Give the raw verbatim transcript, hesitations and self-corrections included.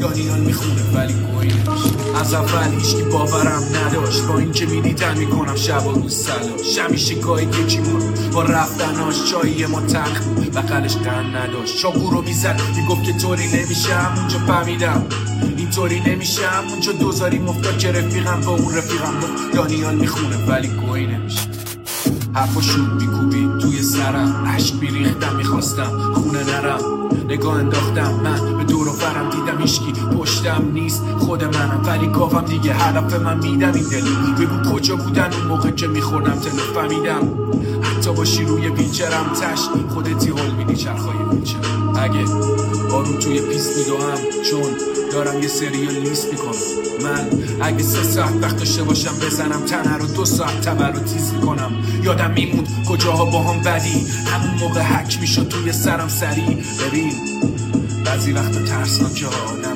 دانیال میخونه ولی گوی نمیشه. از اول هیچکی باورم نداشت، با اینکه میدیدن میکنم شب و روز سلاش. همیشه گاهی یکیمون با رفتناش چایی ما تلخ بقلش قند نداشت. چاقو رو میزد میگفت که طوری نمیشم، اونجا فهمیدم اینطوری نمیشم. اونجا دوزاری مفتاد که رفیقم با اون رفیقم گفت دانیال میخونه ولی گوی نمیشه. حرفا شود میکوبید توی سرم، عشق میریختم میخواستم خونه نرم. نگاه انداختم من به دور و برم، دیدم هیچکی پشتم نیست خود منم. ولی گاوم دیگه هدف من میدم این دلی. بگو کجا بودن اون موقع که میخوردم تلو فهمیدم حتی باشی روی ویلچرم تش خودتی هول میدی چرخای ویلچر. اگه بارون توی پیست میدوهم چون دارم یه سریال لیست میکنم. من اگه سه ساعت وقت داشته باشم بزنم تنه رو، دو ساعت تبر رو تیز میکنم. یادم میموند کجاها با هم بدی، همون موقع حک میشد توی سرم سری. ببین بعضی وقت ترسناکه ها